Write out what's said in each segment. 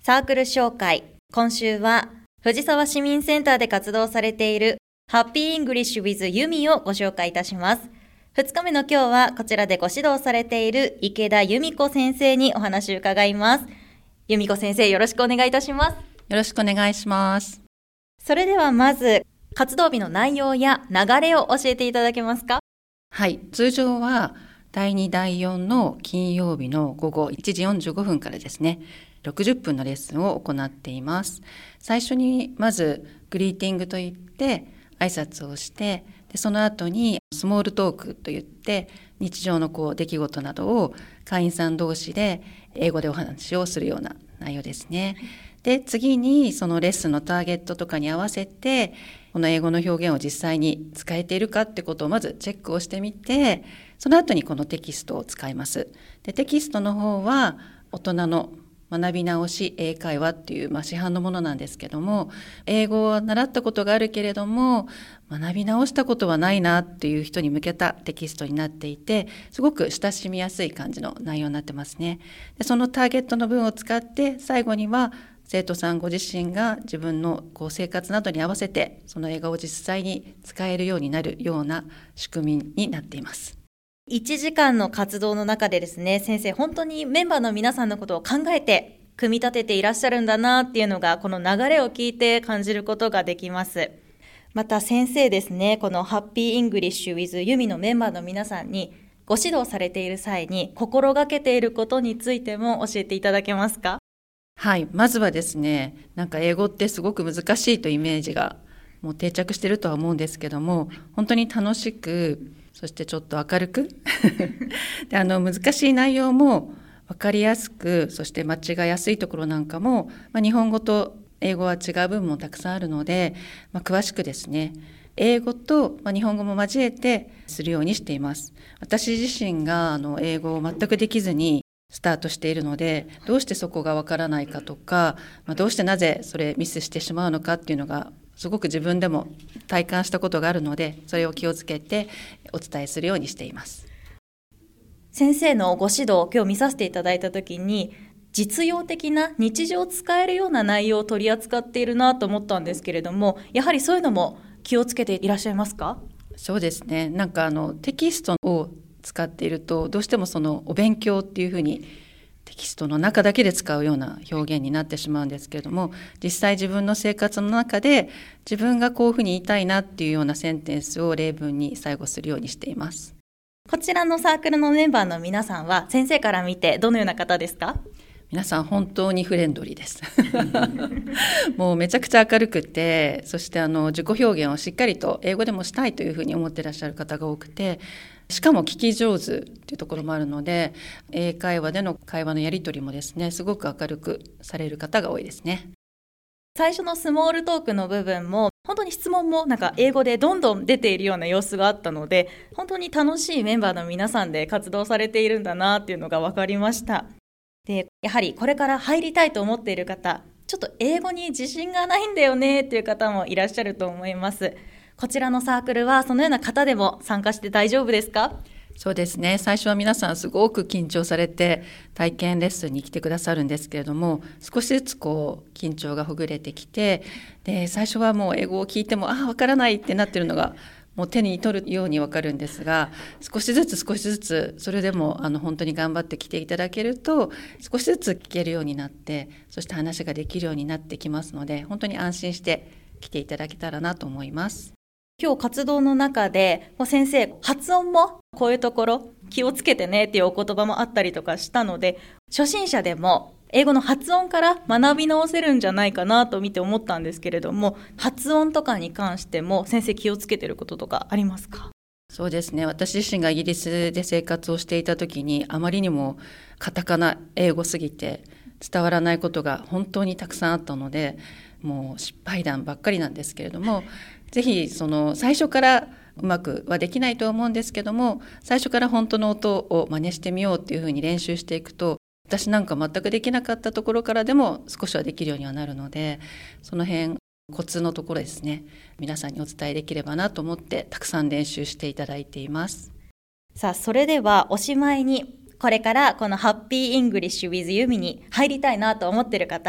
サークル紹介。今週は藤沢市民センターで活動されているハッピーイングリッシュ with ユミをご紹介いたします。2日目の今日はこちらでご指導されている池田由美子先生にお話を伺います。由美子先生、よろしくお願いいたします。 よろしくお願いします。 それではまず活動日の内容や流れを教えていただけますか？ はい、通常は第2第4の金曜日の午後1時45分からですね、60分のレッスンを行っています。最初にまずグリーティングといって挨拶をして、でその後にスモールトークといって日常の出来事などを会員さん同士で英語でお話をするような内容ですね。で次にそのレッスンのターゲットとかに合わせてこの英語の表現を実際に使えているかってことをまずチェックをしてみて、その後にこのテキストを使います。でテキストの方は大人の学び直し英会話っていう市販のものなんですけども、英語を習ったことがあるけれども学び直したことはないなっていう人に向けたテキストになっていて、すごく親しみやすい感じの内容になってますね。でそのターゲットの文を使って最後には生徒さんご自身が自分の生活などに合わせてその英語を実際に使えるようになるような仕組みになっています。 1時間の活動の中でですね、先生本当にメンバーの皆さんのことを考えて組み立てていらっしゃるんだなっていうのがこの流れを聞いて感じることができます。また先生ですね、このハッピーイングリッシュ with ユミのメンバーの皆さんにご指導されている際に心がけていることについても教えていただけますか？ はい、まずはですね、英語ってすごく難しいというイメージがもう定着しているとは思うんですけども、本当に楽しく、そしてちょっと明るくで難しい内容も分かりやすく、そして間違いやすいところなんかも、日本語と英語は違う部分もたくさんあるので、詳しくですね英語と日本語も交えてするようにしています。私自身が英語を全くできずにスタートしているので、どうしてそこがわからないかとか、どうしてなぜそれミスしてしまうのかっていうのがすごく自分でも体感したことがあるので、それを気をつけてお伝えするようにしています。 先生のご指導を今日見させていただいたときに、実用的な日常使えるような内容を取り扱っているなと思ったんですけれども、やはりそういうのも気をつけていらっしゃいますか？ そうですね、テキストを使っているとどうしてもそのお勉強っていうふうにテキストの中だけで使うような表現になってしまうんですけれども、実際自分の生活の中で自分がこういうふうに言いたいなっていうようなセンテンスを例文に最後するようにしています。 こちらのサークルのメンバーの皆さんは先生から見てどのような方ですか？ 皆さん本当にフレンドリーですもうめちゃくちゃ明るくて、そして自己表現をしっかりと英語でもしたいというふうに思っていらっしゃる方が多くて、しかも聞き上手というところもあるので、英会話での会話のやり取りもですね、すごく明るくされる方が多いですね。 最初のスモールトークの部分も本当に質問も英語でどんどん出ているような様子があったので、本当に楽しいメンバーの皆さんで活動されているんだなっていうのが分かりました。で、やはりこれから入りたいと思っている方、ちょっと英語に自信がないんだよねっていう方もいらっしゃると思います。こちらのサークルはそのような方でも参加して大丈夫ですか？ そうですね、最初は皆さんすごく緊張されて体験レッスンに来てくださるんですけれども、少しずつ緊張がほぐれてきて、で最初はもう英語を聞いてもわからないってなってるのがもう手に取るようにわかるんですが、少しずつそれでも本当に頑張って来ていただけると少しずつ聞けるようになって、そして話ができるようになってきますので、本当に安心して来ていただけたらなと思います。 今日活動の中で先生、発音もこういうところ気をつけてねっていうお言葉もあったりとかしたので、初心者でも英語の発音から学び直せるんじゃないかなと見て思ったんですけれども、発音とかに関しても先生気をつけてることとかありますか？ そうですね、私自身がイギリスで生活をしていた時にあまりにもカタカナ英語すぎて伝わらないことが本当にたくさんあったので、もう失敗談ばっかりなんですけれども、ぜひ最初からうまくはできないと思うんですけども、最初から本当の音を真似してみようっていうふうに練習していくと、私なんか全くできなかったところからでも少しはできるようにはなるので、その辺コツのところですね、皆さんにお伝えできればなと思ってたくさん練習していただいています。 さあ、それではおしまいに、これからこのハッピーイングリッシュ with ユミに入りたいなと思っている方、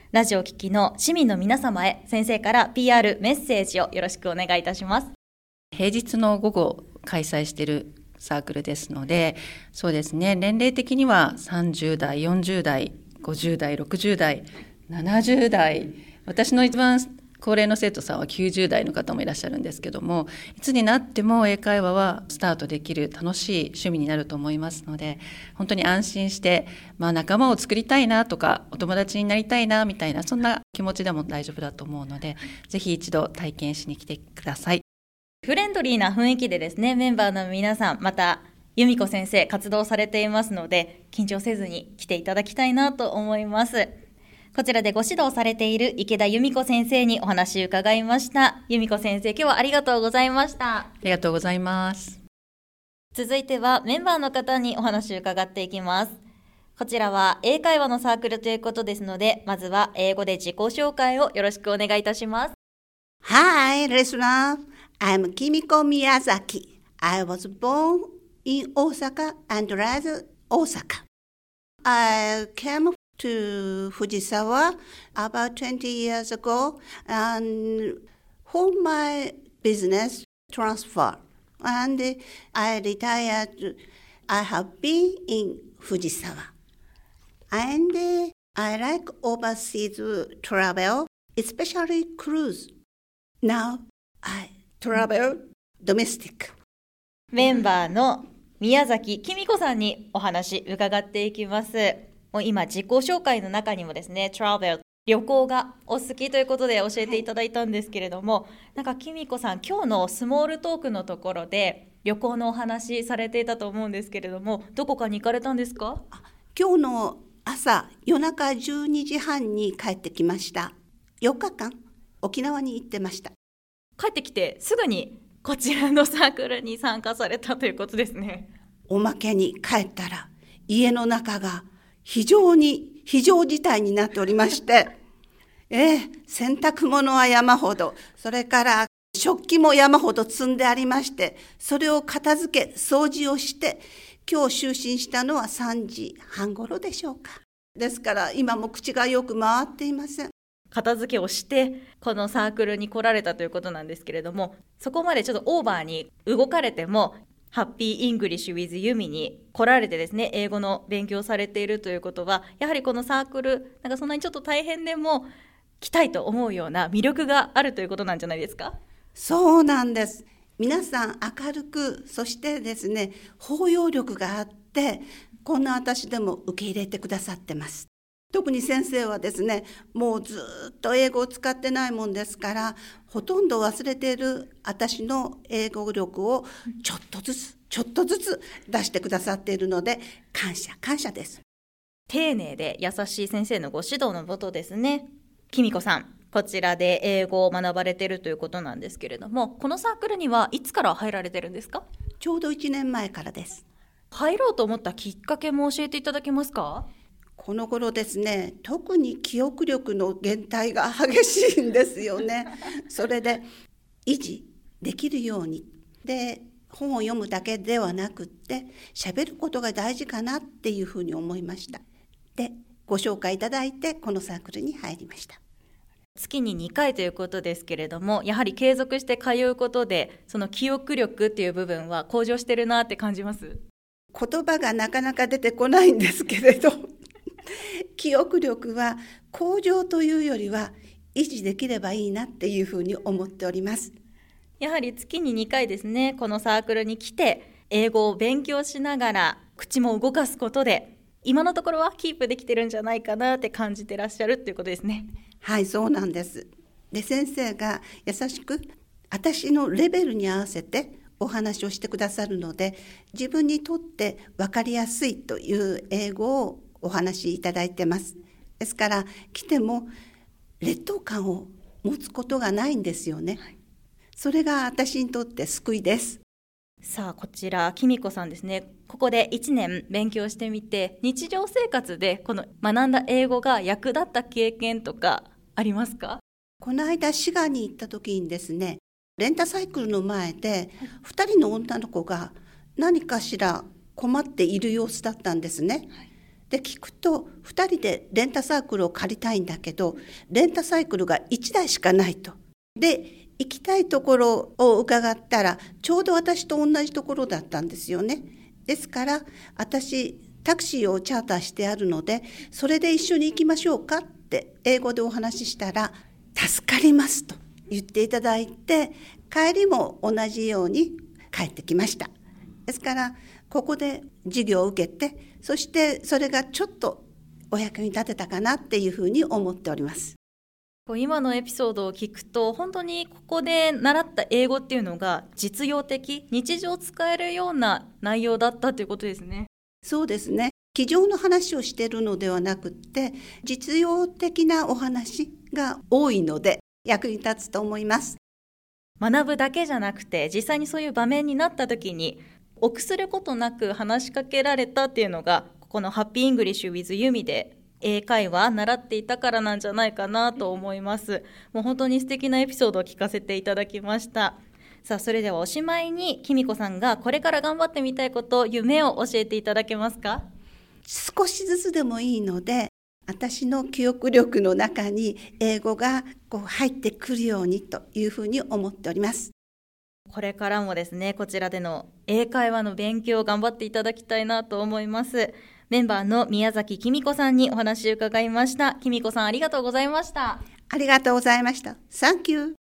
ラジオを聴きの市民の皆様へ、先生から PR メッセージをよろしくお願いいたします。 平日の午後開催しているサークルですので、そうですね、年齢的には30代、40代、50代、60代、70代、私の一番高齢の生徒さんは90代の方もいらっしゃるんですけども、いつになっても英会話はスタートできる楽しい趣味になると思いますので、本当に安心して、仲間を作りたいなとかお友達になりたいなみたいな、そんな気持ちでも大丈夫だと思うので、ぜひ一度体験しに来てください。 フレンドリーな雰囲気でですね、メンバーの皆さん、また由美子先生活動されていますので、緊張せずに来ていただきたいなと思います。こちらでご指導されている池田由美子先生にお話を伺いました。由美子先生、今日はありがとうございました。 ありがとうございます。 続いてはメンバーの方にお話を伺っていきます。こちらは英会話のサークルということですので、まずは英語で自己紹介をよろしくお願いいたします。 Hi, listener. I'm Kimiko Miyazaki. I was born in Osaka and raised Osaka. I came to Fujisawa about 20 years ago and for my business transfer. And I retired. I have been in Fujisawa. And I like overseas travel, especially cruise. Now I travel domestic. メンバーの宮崎きみこさんにお話伺っていきます。もう今自己紹介の中にもですね、travel、旅行がお好きということで教えていただいたんですけれども、なんかきみこさん、今日のスモールトークのところで旅行のお話されていたと思うんですけれども、どこかに行かれたんですか？ 今日の朝、夜中12時半に帰ってきました。4日間沖縄に行ってました。 帰ってきてすぐにこちらのサークルに参加されたということですね。 おまけに帰ったら家の中が非常事態になっておりまして洗濯物は山ほど、それから食器も山ほど積んでありまして、それを片付け掃除をして、今日就寝したのは3時半頃でしょうか。ですから今も口がよく回っていません。 片付けをしてこのサークルに来られたということなんですけれども、そこまでちょっとオーバーに動かれてもハッピーイングリッシュ with ユミに来られてですね、英語の勉強されているということは、やはりこのサークル、なんかそんなにちょっと大変でも来たいと思うような魅力があるということなんじゃないですか？ そうなんです。皆さん明るく、そしてですね、包容力があって、こんな私でも受け入れてくださってます。特に先生はですね、もうずっと英語を使ってないもんですから、ほとんど忘れている私の英語力をちょっとずつ出してくださっているので、感謝です。 丁寧で優しい先生のご指導のもとですね、きみこさん、こちらで英語を学ばれているということなんですけれども、このサークルにはいつから入られてるんですか？ ちょうど1年前からです。 入ろうと思ったきっかけも教えていただけますか？ この頃ですね、特に記憶力の減退が激しいんですよね。それで維持できるように、で本を読むだけではなくって喋ることが大事かなっていうふうに思いました。でご紹介いただいてこのサークルに入りました。 月に2回ということですけれども、やはり継続して通うことでその記憶力っていう部分は向上してるなって感じます？ 言葉がなかなか出てこないんですけれど記憶力は向上というよりは維持できればいいなっていうふうに思っております。 やはり月に2回ですね、このサークルに来て英語を勉強しながら口も動かすことで、今のところはキープできてるんじゃないかなって感じてらっしゃるっていうことですね。 はい、そうなんです。で先生が優しく私のレベルに合わせてお話をしてくださるので、自分にとって分かりやすいという英語をお話しいただいてます。ですから来ても劣等感を持つことがないんですよね。それが私にとって救いです。 さあこちらきみこさんですね、ここで1年勉強してみて、日常生活でこの学んだ英語が役立った経験とかありますか？ この間滋賀に行った時にですね、レンタサイクルの前で2人の女の子が何かしら困っている様子だったんですね。 で聞くと2人でレンタサイクルを借りたいんだけどレンタサイクルが1台しかないと。で行きたいところを伺ったらちょうど私と同じところだったんですよね。ですから私タクシーをチャーターしてあるのでそれで一緒に行きましょうかって英語でお話ししたら助かりますと言っていただいて帰りも同じように帰ってきました。ですからここで授業を受けてそしてそれがちょっとお役に立てたかなっていうふうに思っております。 今のエピソードを聞くと本当にここで習った英語っていうのが実用的、日常使えるような内容だったということですね。 そうですね。机上の話をしているのではなくって実用的なお話が多いので役に立つと思います。 学ぶだけじゃなくて実際にそういう場面になった時に臆することなく話しかけられたっていうのがここのハッピーイングリッシュ with ユミで英会話習っていたからなんじゃないかなと思います。もう本当に素敵なエピソードを聞かせていただきました。さあそれではおしまいにきみこさんがこれから頑張ってみたいこと、夢を教えていただけますか？ 少しずつでもいいので私の記憶力の中に英語が入ってくるようにというふうに思っております。 これからもですねこちらでの英会話の勉強を頑張っていただきたいなと思います。メンバーの宮崎きみこさんにお話を伺いました。きみこさんありがとうございました。 ありがとうございました。Thank you。